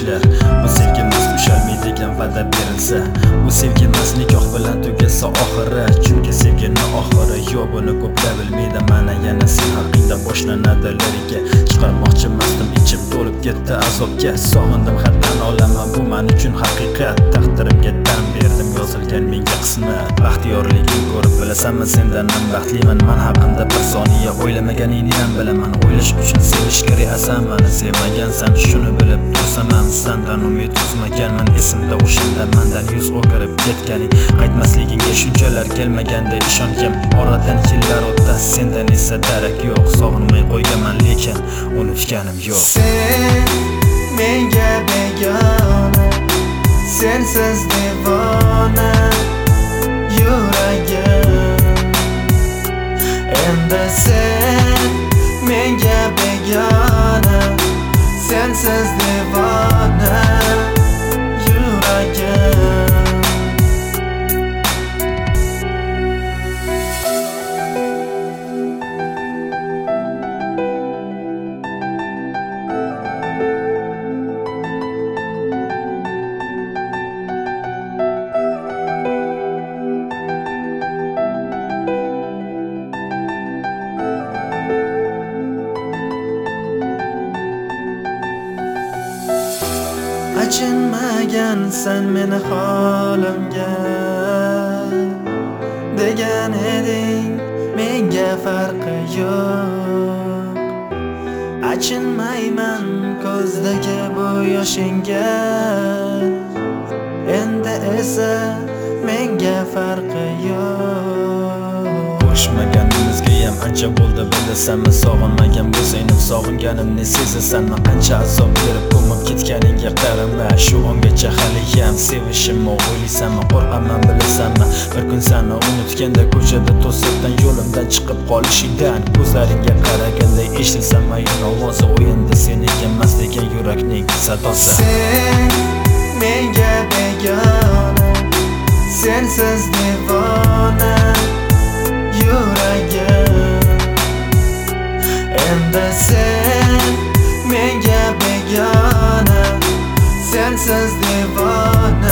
yoshlar. Bu sevgimiz ushalmaydigan va'da berilsa, bu sevgimiz nikoh bilan tugasa oxiri. Chunki sevgini oxiri yo'q, buni ko'plar bilmaydi. Mana yana sen haqingda boshlanadi lirika. Chiqarmoqchi mastim, ichim to'lib ketdi azobga. Sog'indim haddan olaman, bu men uchun haqiqat. Taqdirimga tan berdim, yozilgan menga qismat. Baxtiyorliging ko'rib bilasanmi, sendan men baxtliman. Men haqimda bir soniya o'ylamagan edingdan bilaman. O'ylash uchun sevish kerak asan, meni sevmagansan, shuni bilib tursam ham sendan umid uzmaganman. Esimda o'shanda mendan yuz o'girib ketganing, qaytmasligingga shunchalar kelmaganda ishongim. Oradan yillar o'tdi, sendan esa darak yo'q. Sog'inmay qo'yganman, lekin unutganim yo'q. Sen menga begona, sensiz devona yuragim. Endi sen menga begona, sensiz devona yuragim. Achinmagansan meni holimga, degan eding menga farqi yo'q. Achinmayman ko'zdagi bu yoshingga, endi esa menga farqi yo'q. Ko'rishmaganimizga ham ancha bo'ldi, bilasanmi? Sog'inmagan bo'lsang, sog'inganimni sezasanmi? Qancha azob berib ko'mib ketganingga qarama. Shu ongacha hali ham sevishimni o'ylaysanmi? Qo'rqaman bilasanmi? Bir kun seni unutganda ko'chada to'satdan yo'limdan chiqib qolishingdan. Ko'zlaringga qaraganda eshitilsa mayin ovozi, o'yinda seniki emas degan yurakning sadosi. Sen menga begona, sensiz devona yuragim. Endi sen menga begona, sensiz devona